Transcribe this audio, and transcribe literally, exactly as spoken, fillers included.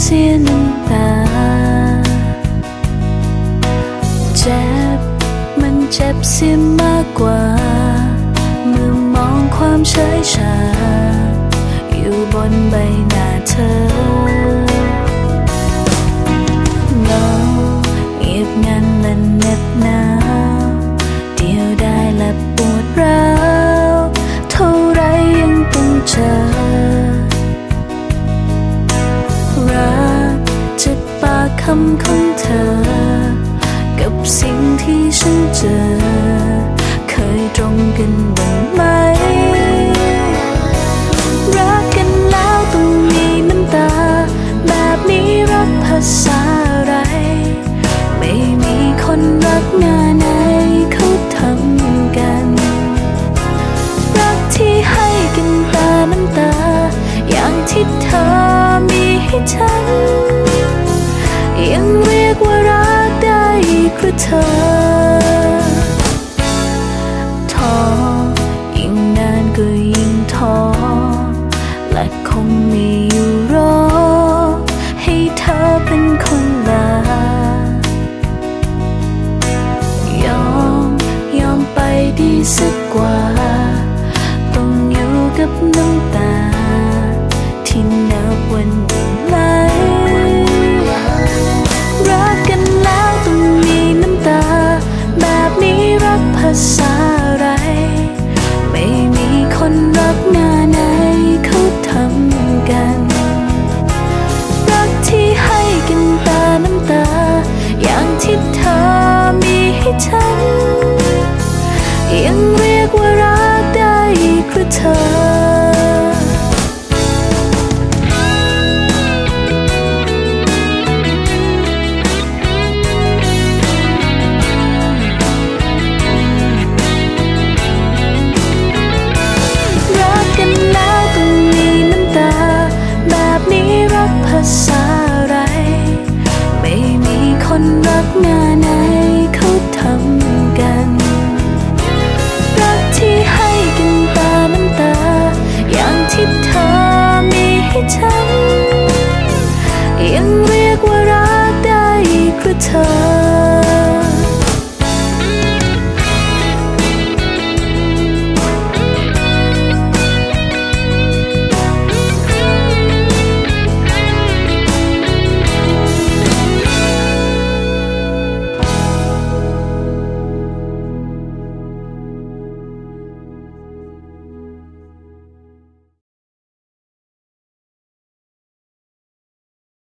เสียน้ำตาเจ็บมันเจ็บเสียมากกว่าเมื่อมองความเฉยชาอยู่บนใบหน้าเธอเงาเงียบงันและเหน็บหนาวเดียวดายและปวดร้าวเท่าไรยังต้องเจอรักจะปากคำของเธอกับสิ่งที่ฉันเจอเคยตรงกันบ้างไหมรักกันแล้วต้องมีน้ำตาแบบนี้รักภาษาอะไรไม่มีคนรักงานไหนเขาทำกันรักที่ให้กันตาน้ำตาอย่างที่เธอมีให้ฉันยังเรียกว่ารักได้อีกหรือเธอท้อยิ่งนานก็ยิ่งท้อและคงมีอยู่รอให้เธอเป็นคนลายอมยอมไปดีสักกว่าต้องอยู่กับน้ำตาที่นับวันยิ่งไหลรักกันแล้วต้องมีน้ำตาแบบนี้รักภาษาอะไรไม่มีคนรักหน้าไหนเขาทำกันรักที่ให้กันตาน้ำตาอย่างที่เธอมีให้ฉันยังเรียกว่ารักได้อีกหรือเธอ